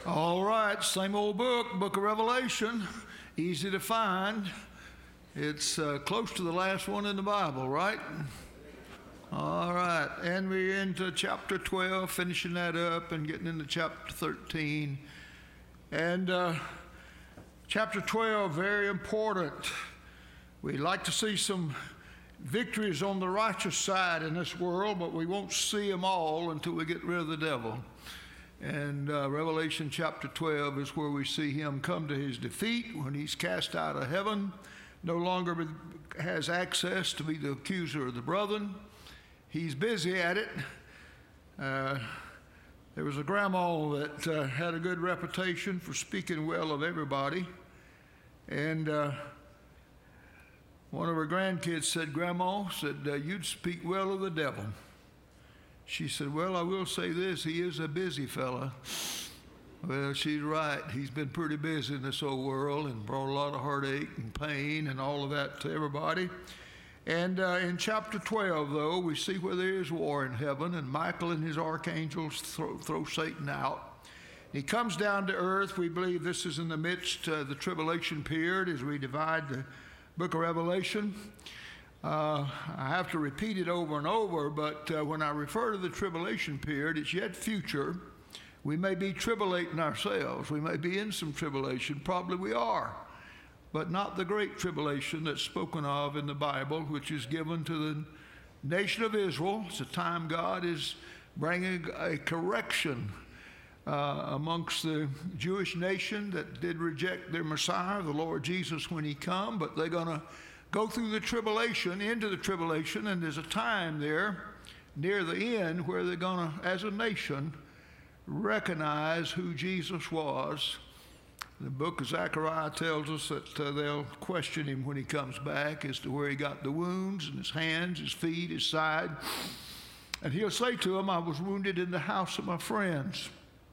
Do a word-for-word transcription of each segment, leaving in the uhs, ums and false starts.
All right, same old book, Book of Revelation, easy to find. It's uh, close to the last one in the Bible, right? All right, and we're into chapter twelve, finishing that up and getting into chapter thirteen. And uh, chapter twelve, very important. We'd like to see some victories on the righteous side in this world, but we won't see them all until we get rid of the devil. And uh, Revelation chapter twelve is where we see him come to his defeat when he's cast out of heaven, no longer has access to be the accuser of the brethren. He's busy at it. Uh, there was a grandma that uh, had a good reputation for speaking well of everybody. And uh, one of her grandkids said, Grandma, said, uh, you'd speak well of the devil. She said, well, I will say this, he is a busy fella. Well, she's right. He's been pretty busy in this old world and brought a lot of heartache and pain and all of that to everybody. And uh, in chapter twelve, though, we see where there is war in heaven, and Michael and his archangels throw, throw Satan out. He comes down to earth. We believe this is in the midst of the tribulation period as we divide the book of Revelation. Uh, I have to repeat it over and over, but uh, when I refer to the tribulation period, it's yet future. We may be tribulating ourselves. We may be in some tribulation. Probably we are. But not the great tribulation that's spoken of in the Bible, which is given to the nation of Israel. It's a time God is bringing a correction uh, amongst the Jewish nation that did reject their Messiah, the Lord Jesus, when he come. But they're going to go through the tribulation, into the tribulation, and there's a time there near the end where they're going to, as a nation, recognize who Jesus was. The book of Zechariah tells us that uh, they'll question him when he comes back as to where he got the wounds in his hands, his feet, his side. And he'll say to them, I was wounded in the house of my friends.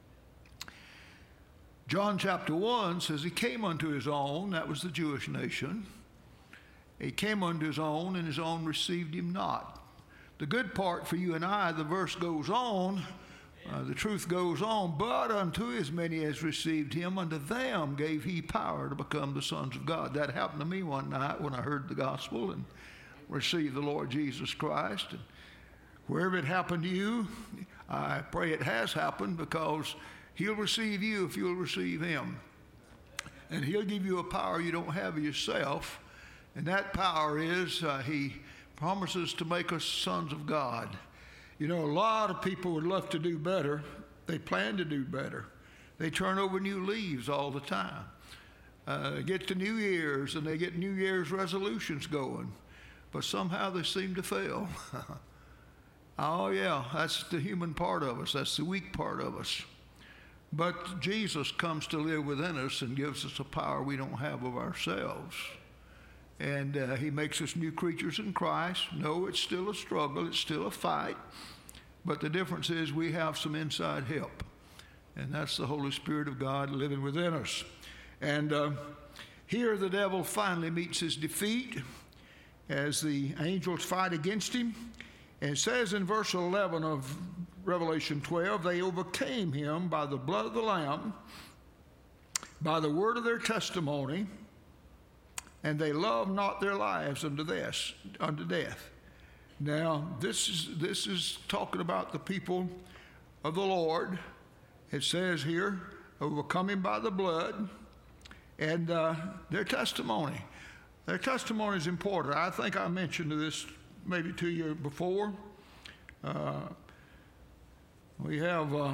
John chapter one says he came unto his own, that was the Jewish nation. He came unto his own, and his own received him not. The good part for you and I, the verse goes on, uh, the truth goes on, but unto as many as received him, unto them gave he power to become the sons of God. That happened to me one night when I heard the gospel and received the Lord Jesus Christ. And wherever it happened to you, I pray it has happened, because he'll receive you if you'll receive him. And he'll give you a power you don't have of yourself. And that power is uh, he promises to make us sons of God. You know, a lot of people would love to do better. They plan to do better. They turn over new leaves all the time. Uh, get to New Year's and they get New Year's resolutions going. But somehow they seem to fail. Oh, yeah, that's the human part of us. That's the weak part of us. But Jesus comes to live within us and gives us a power we don't have of ourselves. And uh, he makes us new creatures in Christ. No, it's still a struggle. It's still a fight. But the difference is we have some inside help. And that's the Holy Spirit of God living within us. And uh, here the devil finally meets his defeat as the angels fight against him. And it says in verse eleven of Revelation twelve, they overcame him by the blood of the Lamb, by the word of their testimony, and they love not their lives unto this, unto death. Now, this is this is talking about the people of the Lord. It says here, overcoming by the blood, and uh, their testimony. Their testimony is important. I think I mentioned this maybe to you before. Uh, we have a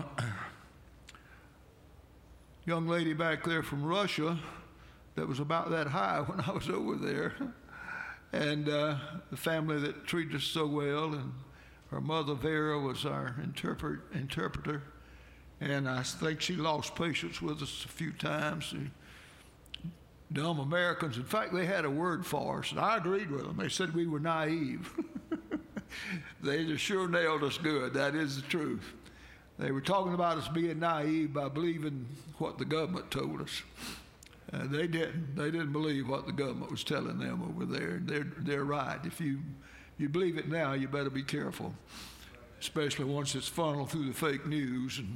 young lady back there from Russia that was about that high when I was over there. And uh, the family that treated us so well, and her mother Vera was our interpret, interpreter. And I think she lost patience with us a few times. And dumb Americans. In fact, they had a word for us, and I agreed with them. They said we were naive. They just sure nailed us good. That is the truth. They were talking about us being naive by believing what the government told us. Uh, they didn't. They didn't believe what the government was telling them over there. They're they're right. If you you believe it now, you better be careful, especially once it's funneled through the fake news and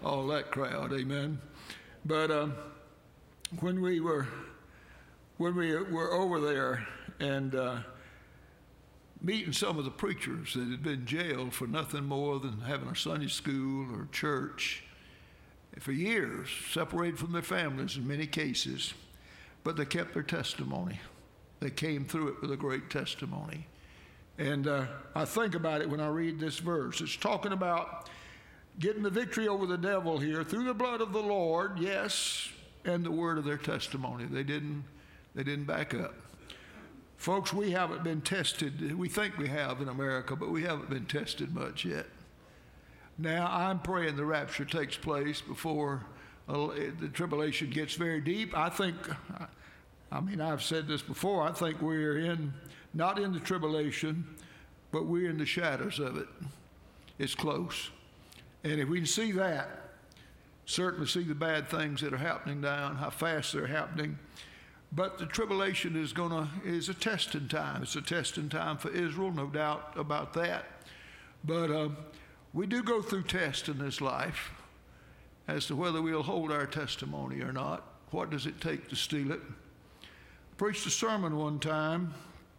all that crowd, amen. But um, when we were when we were over there and uh, meeting some of the preachers that had been jailed for nothing more than having a Sunday school or church for years, separated from their families in many cases, but they kept their testimony. They came through it with a great testimony. And uh, I think about it when I read this verse. It's talking about getting the victory over the devil here through the blood of the Lord, yes, and the word of their testimony. They didn't, they didn't back up. Folks, we haven't been tested. We think we have in America, but we haven't been tested much yet. Now, I'm praying the rapture takes place before uh, the tribulation gets very deep. I think, I mean, I've said this before, I think we're in, not in the tribulation, but we're in the shadows of it. It's close. And if we can see that, certainly see the bad things that are happening down, how fast they're happening. But the tribulation is gonna is a testing time. It's a testing time for Israel, no doubt about that. But uh, we do go through tests in this life as to whether we'll hold our testimony or not. What does it take to steal it? I preached a sermon one time.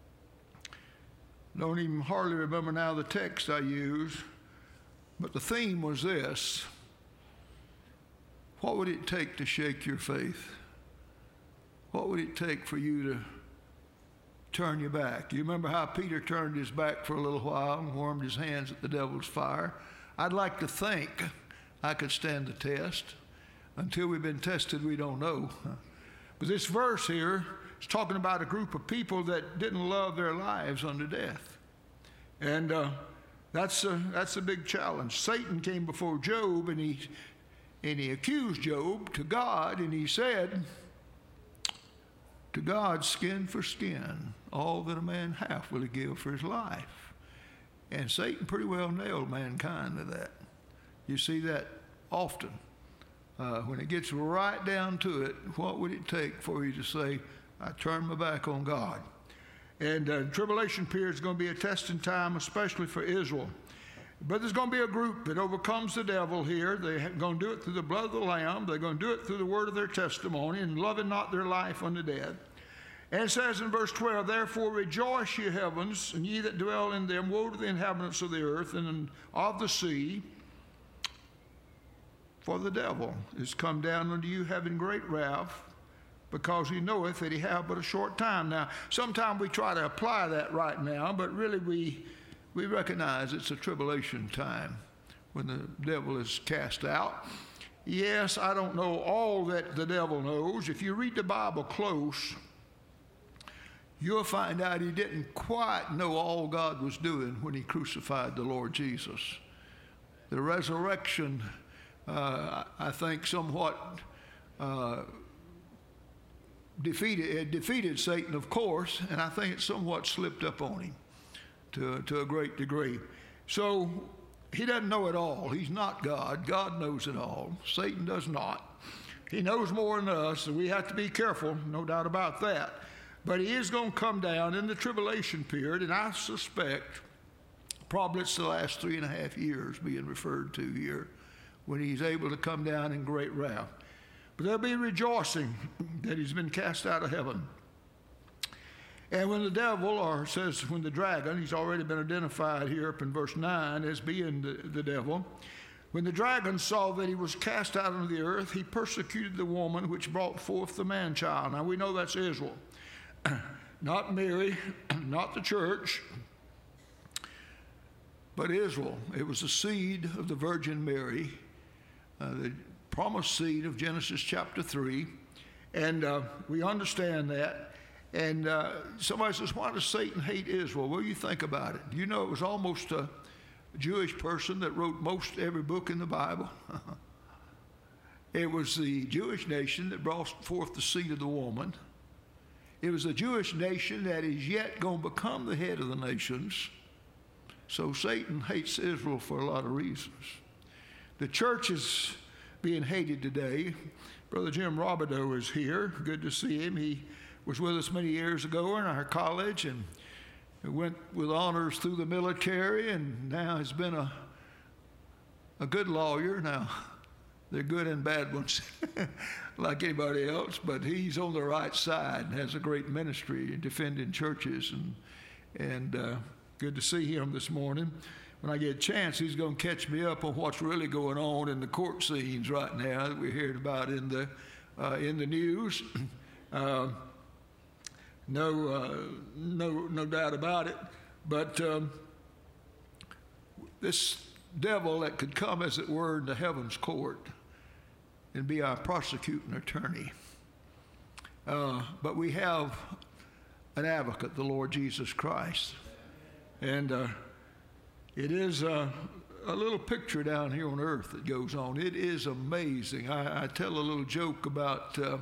Don't even hardly remember now the text I used, but the theme was this: what would it take to shake your faith? What would it take for you to turn your back? You remember how Peter turned his back for a little while and warmed his hands at the devil's fire? I'd like to think I could stand the test. Until we've been tested, we don't know. But this verse here is talking about a group of people that didn't love their lives unto death. And uh, that's, a, that's a big challenge. Satan came before Job, and he, and he accused Job to God, and he said, to God, skin for skin, all that a man hath will he give for his life. And Satan pretty well nailed mankind to that. You see that often. Uh, when it gets right down to it, what would it take for you to say, I turn my back on God? And uh, tribulation period is going to be a testing time, especially for Israel. But there's going to be a group that overcomes the devil here. They're going to do it through the blood of the Lamb. They're going to do it through the word of their testimony and loving not their life unto death. And it says in verse twelve, therefore rejoice, ye heavens, and ye that dwell in them. Woe to the inhabitants of the earth and of the sea. For the devil is come down unto you having great wrath, because he knoweth that he hath but a short time. Now, sometimes we try to apply that right now, but really we... We recognize it's a tribulation time when the devil is cast out. Yes, I don't know all that the devil knows. If you read the Bible close, you'll find out he didn't quite know all God was doing when he crucified the Lord Jesus. The resurrection, uh, I think, somewhat uh, defeated, it defeated Satan, of course, and I think it somewhat slipped up on him. To, to a great degree. So he doesn't know it all. He's not God. God knows it all. Satan does not. He knows more than us, and we have to be careful, no doubt about that. But he is going to come down in the tribulation period, and I suspect probably it's the last three and a half years being referred to here, when he's able to come down in great wrath. But there'll be rejoicing that he's been cast out of heaven. And when the devil, or says when the dragon, he's already been identified here up in verse nine as being the, the devil. When the dragon saw that he was cast out into the earth, he persecuted the woman which brought forth the man-child. Now we know that's Israel. Not Mary, not the church, but Israel. It was the seed of the Virgin Mary, uh, the promised seed of Genesis chapter three. And uh, we understand that. And uh, somebody says, why does Satan hate Israel? Well, you think about it. You know, it was almost a Jewish person that wrote most every book in the Bible. It was the Jewish nation that brought forth the seed of the woman. It was a Jewish nation that is yet going to become the head of the nations. So Satan hates Israel for a lot of reasons. The church is being hated today. Brother Jim Robideau is here. Good to see him. He was with us many years ago in our college and went with honors through the military, and now has been a, a good lawyer. Now, They're good and bad ones, like anybody else, but he's on the right side and has a great ministry defending churches. And, and uh, good to see him this morning. When I get a chance, he's going to catch me up on what's really going on in the court scenes right now that we're hearing about in the, uh, in the news. Uh, no, uh, no, no doubt about it. But um, this devil that could come, as it were, into heaven's court and be our prosecuting attorney. Uh, but we have an advocate, the Lord Jesus Christ. And uh, it is uh, a little picture down here on earth that goes on. It is amazing. I, I tell a little joke about uh,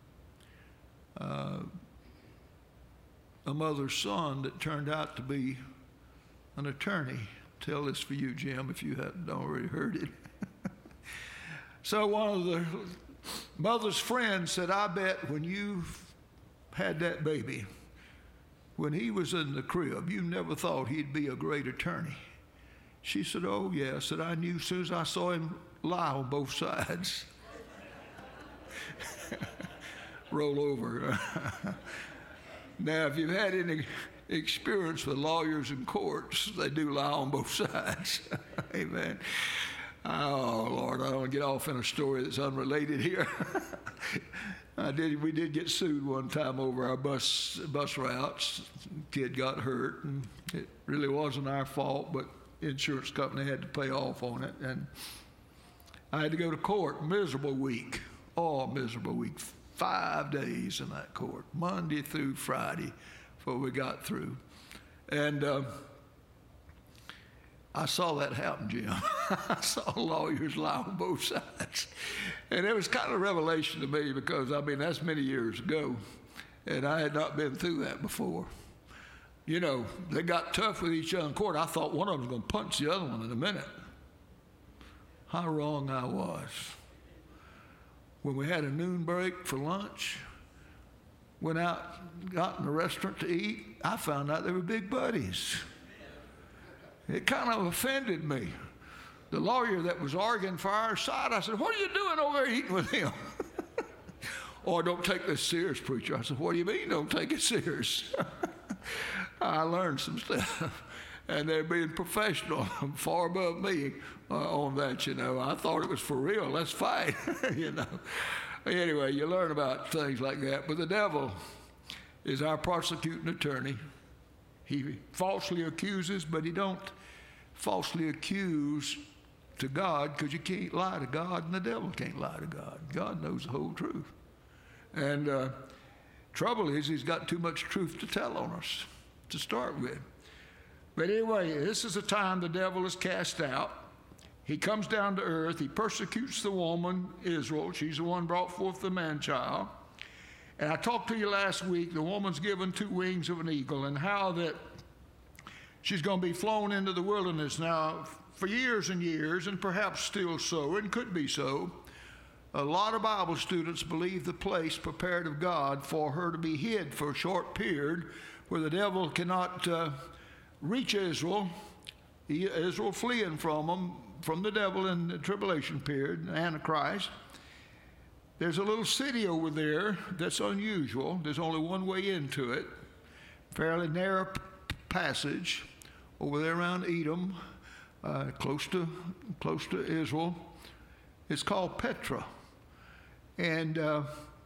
uh, a mother's son that turned out to be an attorney. Tell this for you, Jim, if you haven't already heard it. So one of the mother's friends said, I bet when you had that baby, when he was in the crib, you never thought he'd be a great attorney. She said, oh, yeah. Said, I knew as soon as I saw him lie on both sides. Roll over. Now, if you've had any experience with lawyers in courts, they do lie on both sides. Amen. Oh, Lord, I don't want to get off in a story that's unrelated here. I did. We did get sued one time over our bus bus routes. Kid got hurt, and it really wasn't our fault, but the insurance company had to pay off on it. And I had to go to court. Miserable week. Oh, miserable week. Five days in that court, Monday through Friday, before we got through. And uh, I saw that happen, Jim. I saw lawyers lie on both sides. And it was kind of a revelation to me because, I mean, that's many years ago, and I had not been through that before. You know, they got tough with each other in court. I thought one of them was going to punch the other one in a minute. How wrong I was. When we had a noon break for lunch, went out, got in a restaurant to eat, I found out they were big buddies. It kind of offended me. The lawyer that was arguing for our side, I said, what are you doing over there eating with him? Oh, don't take this serious, preacher. I said, what do you mean don't take it serious? I learned some stuff. And they're being professional, far above me uh, on that, you know. I thought it was for real. Let's fight, you know. Anyway, you learn about things like that. But the devil is our prosecuting attorney. He falsely accuses, but he don't falsely accuse to God, because you can't lie to God, and the devil can't lie to God. God knows the whole truth. And uh, trouble is, he's got too much truth to tell on us to start with. But anyway, this is a time the devil is cast out. He comes down to earth. He persecutes the woman, Israel. She's the one brought forth the man-child. And I talked to you last week, the woman's given two wings of an eagle, and how that she's going to be flown into the wilderness. Now, for years and years, and perhaps still so, and could be so, a lot of Bible students believe the place prepared of God for her to be hid for a short period where the devil cannot uh, reach Israel, Israel fleeing from them, from the devil in the tribulation period, Antichrist. There's a little city over there that's unusual. There's only one way into it, fairly narrow p- passage over there around Edom, uh, close to close to Israel. It's called Petra, and uh,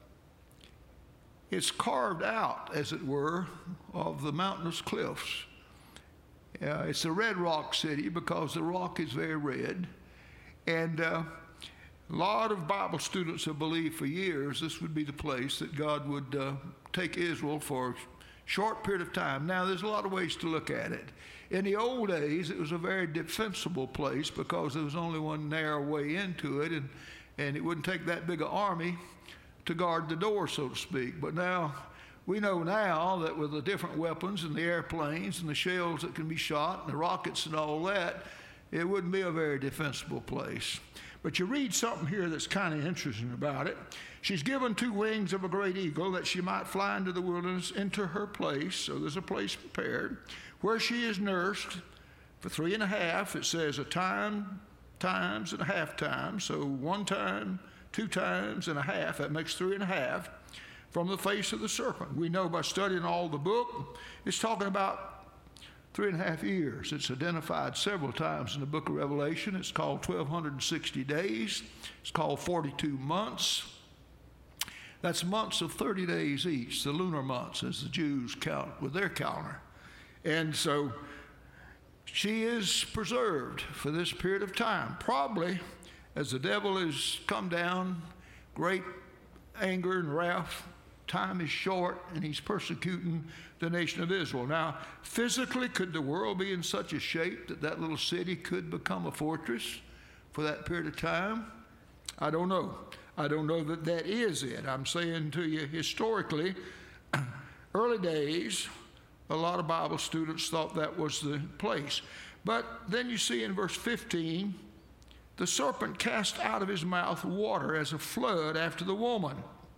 it's carved out, as it were, of the mountainous cliffs. Uh, it's a red rock city because the rock is very red, and uh, a lot of Bible students have believed for years this would be the place that God would uh, take Israel for a short period of time. Now, there's a lot of ways to look at it. In the old days, it was a very defensible place because there was only one narrow way into it, and, and it wouldn't take that big an army to guard the door, so to speak. But now, we know now that with the different weapons and the airplanes and the shells that can be shot and the rockets and all that, it wouldn't be a very defensible place. But you read something here that's kind of interesting about it. She's given two wings of a great eagle that she might fly into the wilderness into her place. So there's a place prepared where she is nursed for three and a half. It says a time times and a half times. So one time, two times and a half, that makes three and a half from the face of the serpent. We know by studying all the book, it's talking about three and a half years. It's identified several times in the book of Revelation. It's called twelve sixty days. It's called forty-two months. That's months of thirty days each, the lunar months, as the Jews count with their calendar. And so she is preserved for this period of time. Probably as the devil has come down, great anger and wrath, time is short, and he's persecuting the nation of Israel. Now, physically, could the world be in such a shape that that little city could become a fortress for that period of time? I don't know. I don't know that that is it. I'm saying to you, historically, early days, a lot of Bible students thought that was the place. But then you see in verse fifteen, the serpent cast out of his mouth water as a flood after the woman,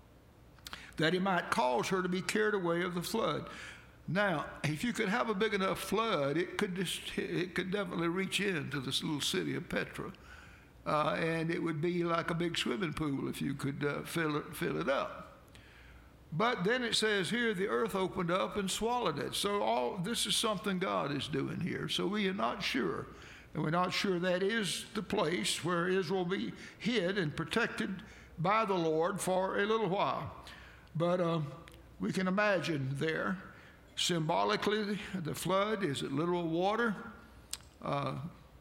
that he might cause her to be carried away of the flood. Now, if you could have a big enough flood, it could just, it could definitely reach into this little city of Petra. Uh, and it would be like a big swimming pool if you could uh, fill it, fill it up. But then it says here, the earth opened up and swallowed it. So all this is something God is doing here. So we are not sure. And we're not sure that is the place where Israel will be hid and protected by the Lord for a little while. But uh, we can imagine there, symbolically, the flood, is it literal water? Uh,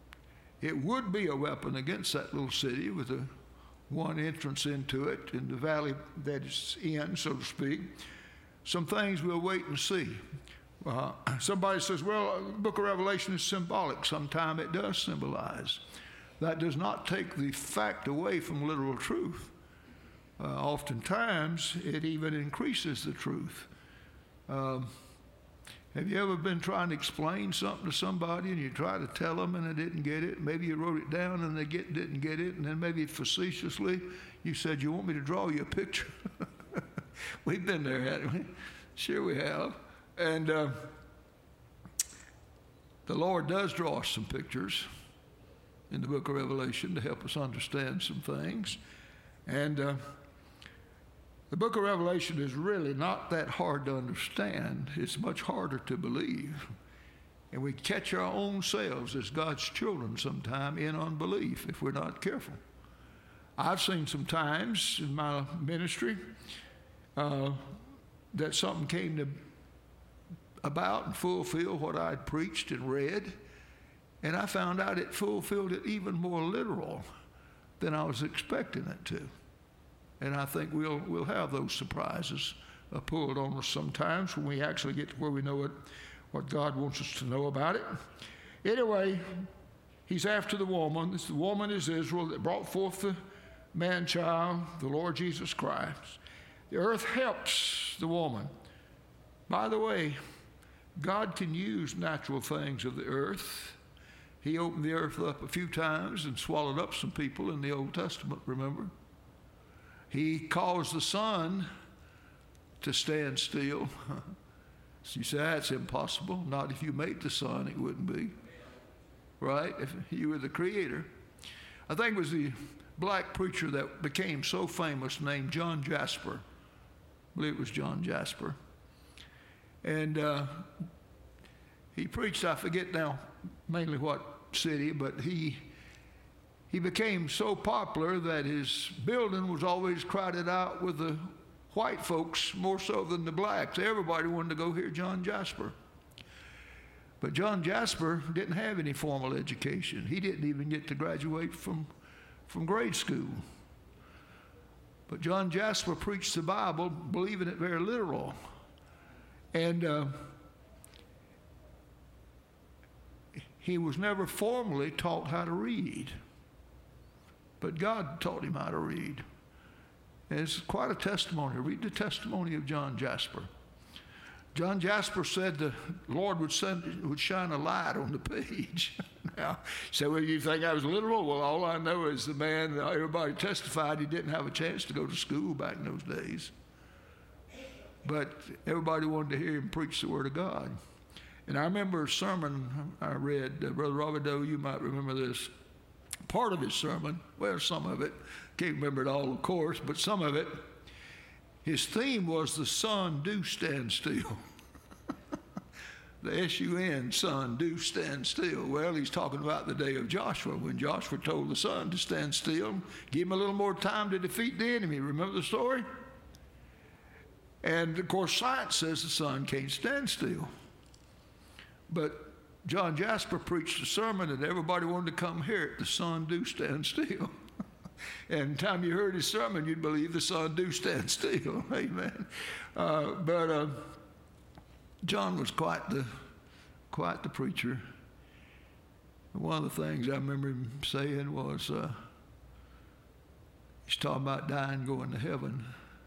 It would be a weapon against that little city with a one entrance into it in the valley that it's in, so to speak. Some things we'll wait and see. Uh, somebody says, well, the book of Revelation is symbolic. Sometimes it does symbolize. That does not take the fact away from literal truth. Uh, oftentimes, it even increases the truth. Um, Have you ever been trying to explain something to somebody and you try to tell them and they didn't get it? Maybe you wrote it down and they get, didn't get it, and then maybe facetiously you said, you want me to draw you a picture? We've been there, haven't we? Sure we have. And uh, the Lord does draw us some pictures in the book of Revelation to help us understand some things. And uh, the book of Revelation is really not that hard to understand. It's much harder to believe. And we catch our own selves as God's children sometime in unbelief if we're not careful. I've seen some times in my ministry uh, that something came to about and fulfill what I'd preached and read, and I found out it fulfilled it even more literal than I was expecting it to. And I think we'll we'll have those surprises uh, pulled on us sometimes when we actually get to where we know it, what God wants us to know about it. Anyway, he's after the woman. This, the woman is Israel that brought forth the man-child, the Lord Jesus Christ. The earth helps the woman. By the way, God can use natural things of the earth. He opened the earth up a few times and swallowed up some people in the Old Testament, remember? He caused the sun to stand still. So you say, that's impossible. Not if you made the sun, it wouldn't be. Right? If you were the creator. I think it was the black preacher that became so famous named John Jasper. I believe it was John Jasper. And uh, he preached, I forget now mainly what city, but he he became so popular that his building was always crowded out with the white folks more so than the blacks. Everybody wanted to go hear John Jasper. But John Jasper didn't have any formal education. He didn't even get to graduate from, from grade school. But John Jasper preached the Bible, believing it very literal. And uh, he was never formally taught how to read. But God taught him how to read. And it's quite a testimony. Read the testimony of John Jasper. John Jasper said the Lord would send would shine a light on the page. Now, so well, you think I was literal? Well, all I know is the man, everybody testified he didn't have a chance to go to school back in those days. But everybody wanted to hear him preach the Word of God. And I remember a sermon I read, uh, Brother Robert Doe, you might remember this, part of his sermon, well, some of it, can't remember it all, of course, but some of it, his theme was the sun do stand still. The S U N, sun, do stand still. Well, he's talking about the day of Joshua, when Joshua told the sun to stand still, give him a little more time to defeat the enemy. Remember the story? And, of course, science says the sun can't stand still. But John Jasper preached a sermon, and everybody wanted to come hear it. The sun do stand still. And the time you heard his sermon, you'd believe the sun do stand still. Amen. Uh, but... Uh, John was quite the, quite the preacher. One of the things I remember him saying was, uh, he's talking about dying, going to heaven,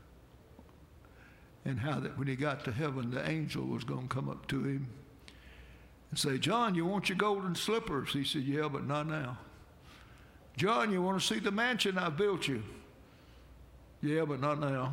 and how that when he got to heaven, the angel was going to come up to him and say, John, you want your golden slippers? He said, yeah, but not now. John, you want to see the mansion I built you? Yeah, but not now.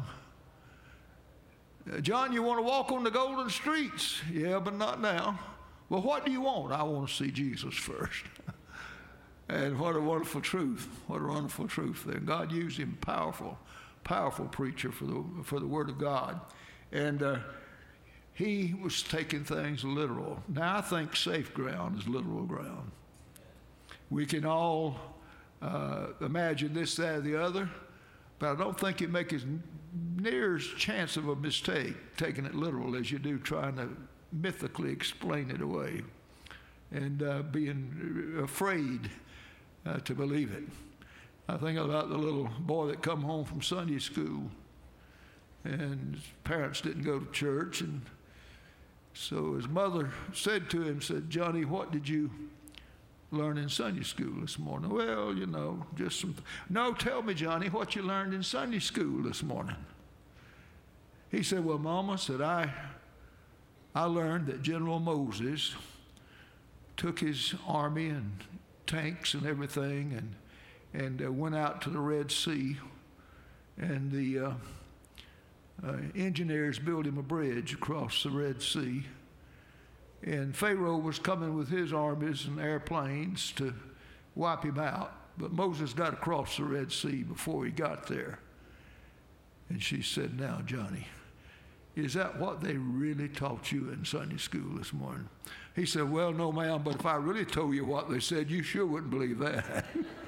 John, you want to walk on the golden streets? Yeah, but not now. Well, what do you want? I want to see Jesus first. And what a wonderful truth. What a wonderful truth there. God used him, powerful, powerful preacher for the, for the Word of God. And uh, he was taking things literal. Now, I think safe ground is literal ground. We can all uh, imagine this, that, or the other, but I don't think you make as near as chance of a mistake taking it literal as you do trying to mythically explain it away and uh, being afraid uh, to believe it. I think about the little boy that come home from Sunday school, and his parents didn't go to church, and so his mother said to him, said, Johnny, what did you learn in Sunday school this morning? Well, you know, just some. Th- no, tell me, Johnny, what you learned in Sunday school this morning. He said, well, Mama, said, I, I learned that General Moses took his army and tanks and everything and, and uh, went out to the Red Sea, and the uh, uh, engineers built him a bridge across the Red Sea. And Pharaoh was coming with his armies and airplanes to wipe him out. But Moses got across the Red Sea before he got there. And she said, now, Johnny, is that what they really taught you in Sunday school this morning? He said, well, no, ma'am, but if I really told you what they said, you sure wouldn't believe that.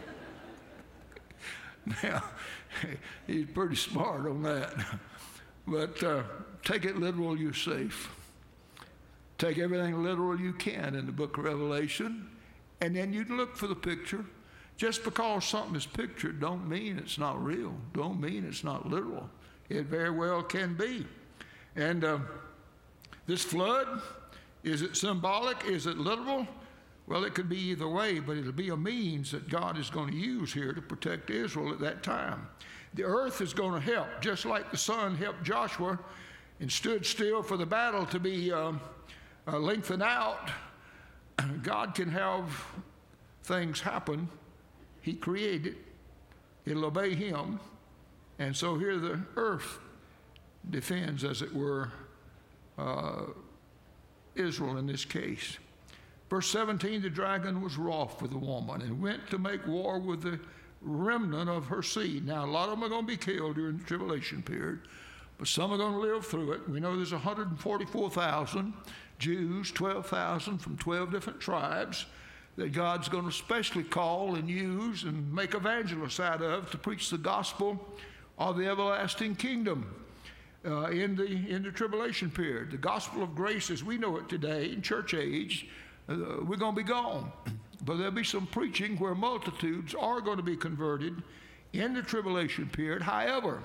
Now, he's pretty smart on that. But uh, take it literal, you're safe. Take everything literal you can in the book of Revelation, and then you look for the picture. Just because something is pictured don't mean it's not real, don't mean it's not literal. It very well can be. And uh, this flood, is it symbolic? Is it literal? Well, it could be either way, but it'll be a means that God is going to use here to protect Israel at that time. The earth is going to help, just like the sun helped Joshua and stood still for the battle to be um, Uh, lengthen out. God can have things happen. He created. It'll obey him. And so here the earth defends, as it were, uh, Israel in this case. Verse seventeen, the dragon was wroth with the woman and went to make war with the remnant of her seed. Now, a lot of them are going to be killed during the tribulation period, but some are going to live through it. We know there's one hundred forty-four thousand Jews, twelve thousand from twelve different tribes that God's going to specially call and use and make evangelists out of to preach the gospel of the everlasting kingdom uh, in the in the tribulation period. The gospel of grace as we know it today in church age, uh, we're going to be gone. But there'll be some preaching where multitudes are going to be converted in the tribulation period. However,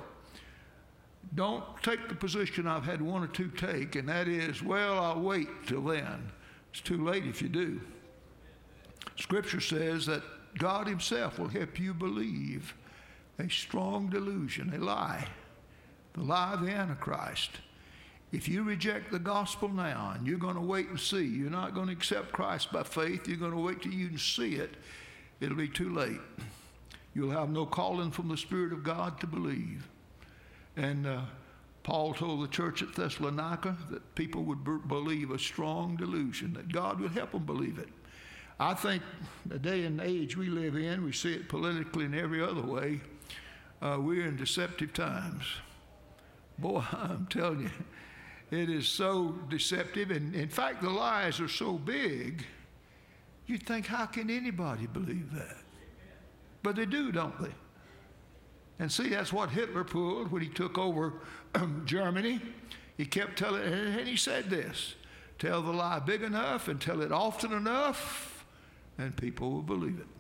don't take the position I've had one or two take, and that is, well, I'll wait till then. It's too late if you do. Scripture says that God himself will help you believe a strong delusion, a lie, the lie of the Antichrist. If you reject the gospel now and you're going to wait and see, you're not going to accept Christ by faith, you're going to wait till you can see it, it'll be too late. You'll have no calling from the Spirit of God to believe. And uh, Paul told the church at Thessalonica that people would b- believe a strong delusion, that God would help them believe it. I think the day and age we live in, we see it politically and every other way, uh, we're in deceptive times. Boy, I'm telling you, it is so deceptive. And in fact, the lies are so big, you'd think, how can anybody believe that? But they do, don't they? And see, that's what Hitler pulled when he took over Germany. He kept telling, and he said this, tell the lie big enough and tell it often enough, and people will believe it.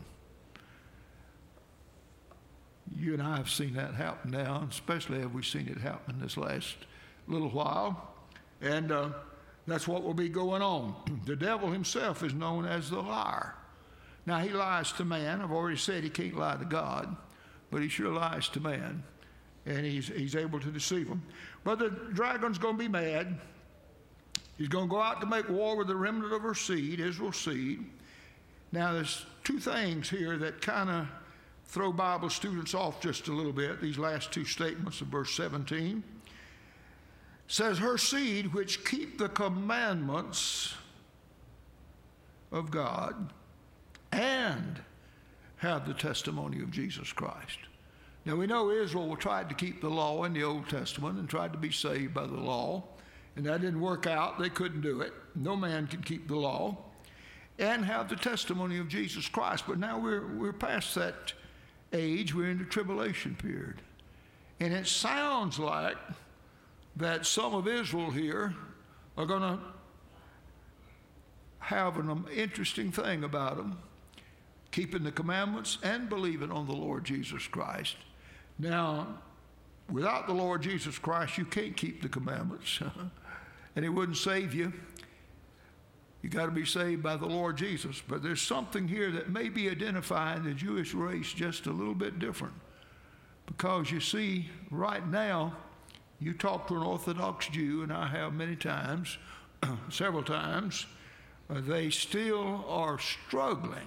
You and I have seen that happen now, especially have we seen it happen this last little while. And uh, that's what will be going on. The devil himself is known as the liar. Now, he lies to man. I've already said he can't lie to God, but he sure lies to man, and he's, he's able to deceive him. But the dragon's going to be mad. He's going to go out to make war with the remnant of her seed, Israel's seed. Now, there's two things here that kind of throw Bible students off just a little bit. These last two statements of verse seventeen. Says, her seed which keep the commandments of God and have the testimony of Jesus Christ. Now, we know Israel tried to keep the law in the Old Testament and tried to be saved by the law, and that didn't work out. They couldn't do it. No man can keep the law and have the testimony of Jesus Christ. But now we're, we're past that age. We're in the tribulation period. And it sounds like that some of Israel here are going to have an interesting thing about them, keeping the commandments and believing on the Lord Jesus Christ. Now, without the Lord Jesus Christ, you can't keep the commandments, and it wouldn't save you. You got to be saved by the Lord Jesus. But there's something here that may be identifying the Jewish race just a little bit different. Because you see, right now, you talk to an Orthodox Jew, and I have many times, several times, uh, they still are struggling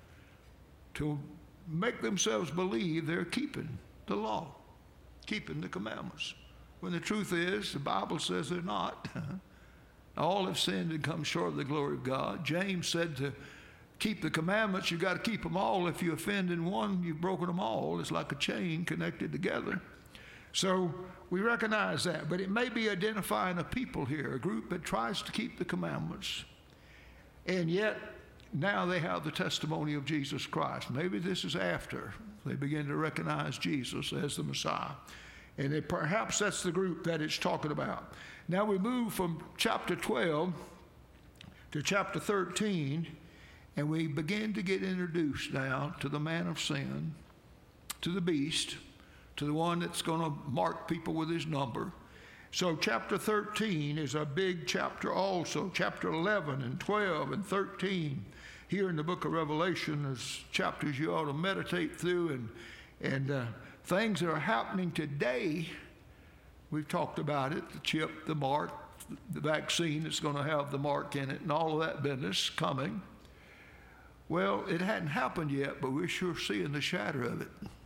to make themselves believe they're keeping the law, keeping the commandments. When the truth is, the Bible says they're not. All have sinned and come short of the glory of God. James said to keep the commandments, you've got to keep them all. If you offend in one, you've broken them all. It's like a chain connected together. So we recognize that, but it may be identifying a people here, a group that tries to keep the commandments, and yet now they have the testimony of Jesus Christ. Maybe this is after they begin to recognize Jesus as the Messiah, and it, perhaps that's the group that it's talking about. Now we move from chapter twelve to chapter thirteen, and we begin to get introduced now to the man of sin, to the beast, to the one that's going to mark people with his number. So chapter thirteen is a big chapter also. Chapter eleven and twelve and thirteen here in the book of Revelation is chapters you ought to meditate through, and, and uh, things that are happening today. We've talked about it, the chip, the mark, the vaccine that's going to have the mark in it, and all of that business coming. Well, it hadn't happened yet, but we're sure seeing the shadow of it.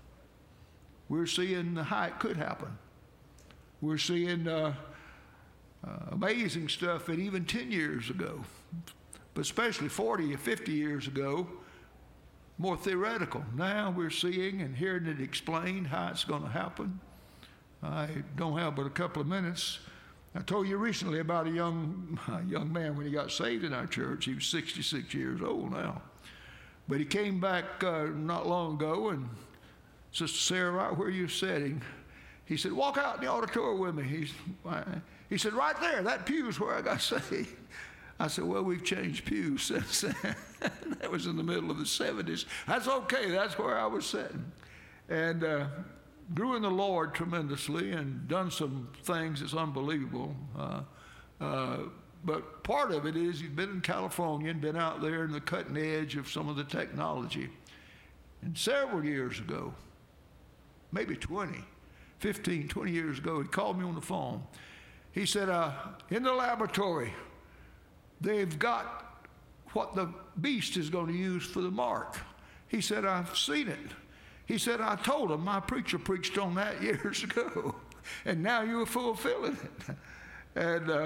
We're seeing how it could happen. We're seeing uh, uh, amazing stuff that even ten years ago, but especially forty or fifty years ago, more theoretical. Now we're seeing and hearing it explained how it's going to happen. I don't have but a couple of minutes. I told you recently about a young, a young man when he got saved in our church. He was sixty-six years old now. But he came back uh, not long ago, and Sister Sarah, right where you're sitting, he said, walk out in the auditorium with me. He's, he said, right there, that pew's where I got saved. I said, well, we've changed pews since then. That was in the middle of the seventies. That's okay, that's where I was sitting. And uh, grew in the Lord tremendously and done some things that's unbelievable. Uh, uh, but part of it is he's been in California and been out there in the cutting edge of some of the technology. And several years ago, maybe twenty, fifteen, twenty years ago, he called me on the phone. He said, uh, in the laboratory, they've got what the beast is going to use for the mark. He said, I've seen it. He said, I told him, my preacher preached on that years ago, and now you're fulfilling it. And uh,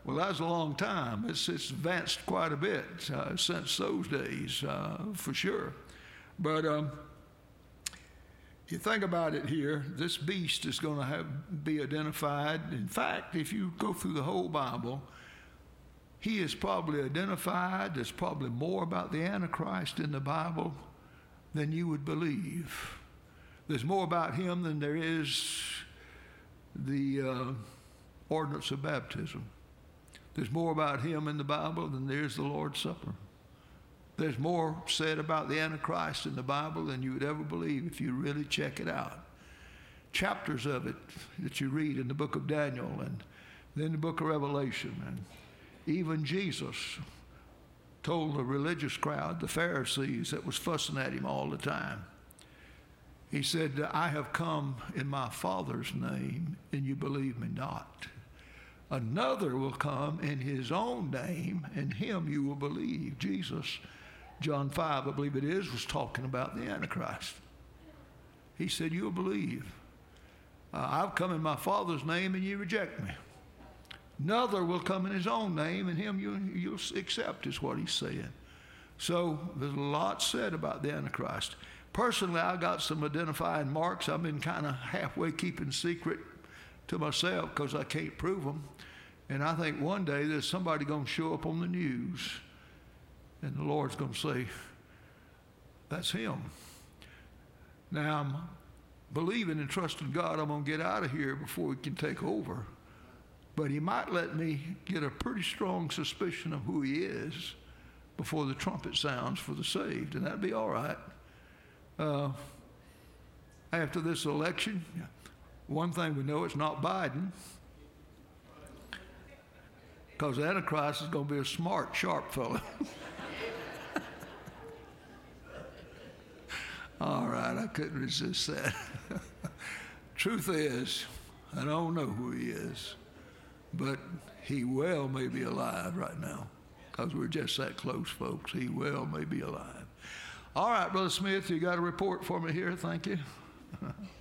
Well, that's a long time. It's, it's advanced quite a bit uh, since those days, uh, for sure. But um, you think about it here, this beast is going to have be identified. In fact, if you go through the whole Bible, he is probably identified. There's probably more about the Antichrist in the Bible than you would believe. There's more about him than there is the uh, ordinance of baptism. There's more about him in the Bible than there's the Lord's Supper. There's more said about the Antichrist in the Bible than you would ever believe if you really check it out. Chapters of it that you read in the book of Daniel and then the book of Revelation. And even Jesus told the religious crowd, the Pharisees that was fussing at him all the time, he said, I have come in my Father's name, and you believe me not. Another will come in his own name, and him you will believe. Jesus, John five, I believe it is, was talking about the Antichrist. He said, you'll believe. Uh, I've come in my Father's name, and you reject me. Another will come in his own name, and him you, you'll accept, is what he's saying. So there's a lot said about the Antichrist. Personally, I got some identifying marks I've been kind of halfway keeping secret to myself because I can't prove them. And I think one day there's somebody going to show up on the news and the Lord's going to say, that's him. Now, I'm believing and trusting God I'm going to get out of here before he can take over. But he might let me get a pretty strong suspicion of who he is before the trumpet sounds for the saved, and that'd be all right. Uh, after this election, one thing we know, it's not Biden, because the Antichrist is going to be a smart, sharp fellow. All right, I couldn't resist that. Truth is, I don't know who he is, but he well may be alive right now, because we're just that close, folks. He well may be alive. All right, Brother Smith, you got a report for me here? Thank you.